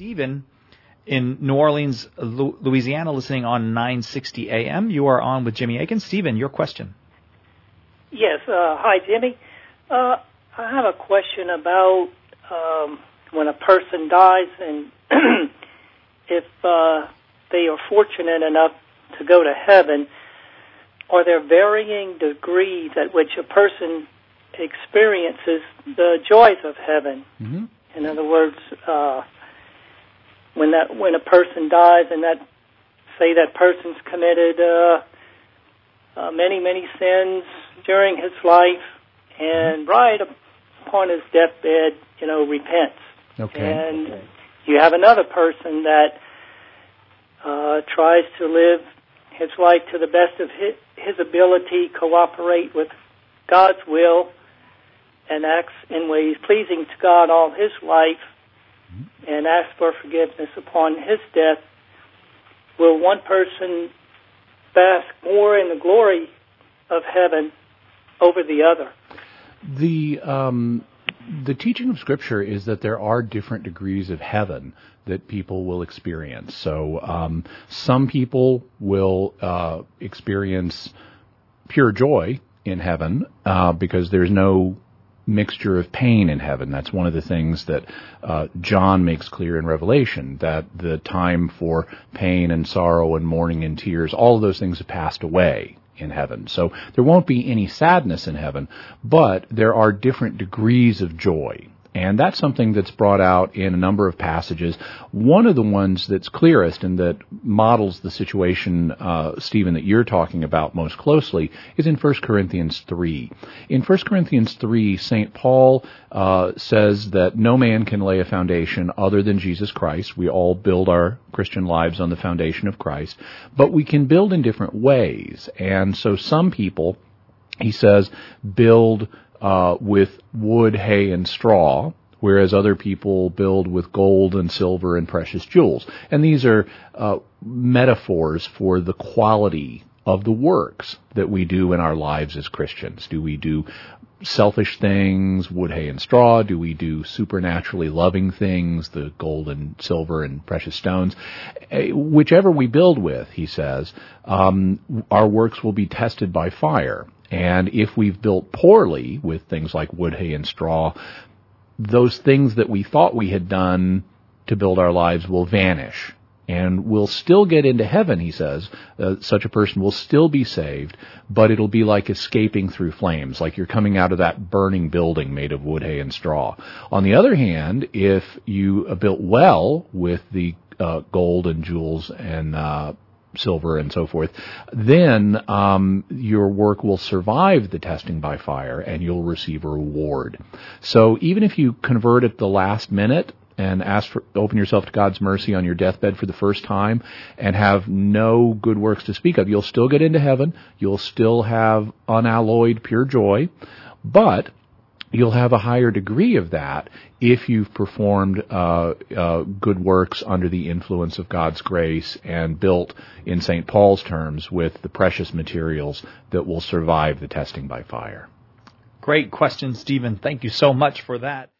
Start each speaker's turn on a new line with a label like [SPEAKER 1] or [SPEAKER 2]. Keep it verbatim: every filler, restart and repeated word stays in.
[SPEAKER 1] Stephen in New Orleans, Lu- Louisiana, listening on nine sixty A M. You are on with Jimmy Akin. Stephen, your question.
[SPEAKER 2] Yes. Uh, hi, Jimmy. Uh, I have a question about um, when a person dies and if uh, they are fortunate enough to go to heaven, are there varying degrees at which a person experiences the joys of heaven?
[SPEAKER 1] Mm-hmm.
[SPEAKER 2] In other words, uh, when that when a person dies and that say that person's committed uh, uh, many many sins during his life, and right upon his deathbed, you know, repents.
[SPEAKER 1] Okay.
[SPEAKER 2] And
[SPEAKER 1] okay.
[SPEAKER 2] you have another person that uh, tries to live his life to the best of his, his ability, cooperate with God's will, and acts in ways pleasing to God all his life, and asks for forgiveness upon his death. Will one person bask more in the glory of heaven over the other?
[SPEAKER 3] The um, the teaching of Scripture is that there are different degrees of heaven that people will experience. So um, some people will uh, experience pure joy in heaven uh, because there's no mixture of pain in heaven. That's one of the things that uh, John makes clear in Revelation, that the time for pain and sorrow and mourning and tears, all of those things have passed away in heaven. So there won't be any sadness in heaven, but there are different degrees of joy. And that's something that's brought out in a number of passages. One of the ones that's clearest and that models the situation, uh, Stephen, that you're talking about most closely is in First Corinthians three. In First Corinthians three, Saint Paul uh, says that no man can lay a foundation other than Jesus Christ. We all build our Christian lives on the foundation of Christ, but we can build in different ways. And so some people, he says, build Uh, with wood, hay, and straw, whereas other people build with gold and silver and precious jewels. And these are uh, metaphors for the quality of the works that we do in our lives as Christians. Do we do selfish things, wood, hay, and straw? Do we do supernaturally loving things, the gold and silver and precious stones? Whichever we build with, he says, um, our works will be tested by fire. And if we've built poorly with things like wood, hay, and straw, those things that we thought we had done to build our lives will vanish. And we'll still get into heaven, he says. Uh, such a person will still be saved, but it'll be like escaping through flames, like you're coming out of that burning building made of wood, hay, and straw. On the other hand, if you uh, built well with the uh, gold and jewels and uh silver and so forth, then um, your work will survive the testing by fire and you'll receive a reward. So even if you convert at the last minute and ask for, open yourself to God's mercy on your deathbed for the first time and have no good works to speak of, you'll still get into heaven. You'll still have unalloyed pure joy, but you'll have a higher degree of that if you've performed uh, uh, good works under the influence of God's grace and built, in Saint Paul's terms, with the precious materials that will survive the testing by fire.
[SPEAKER 1] Great question, Stephen. Thank you so much for that.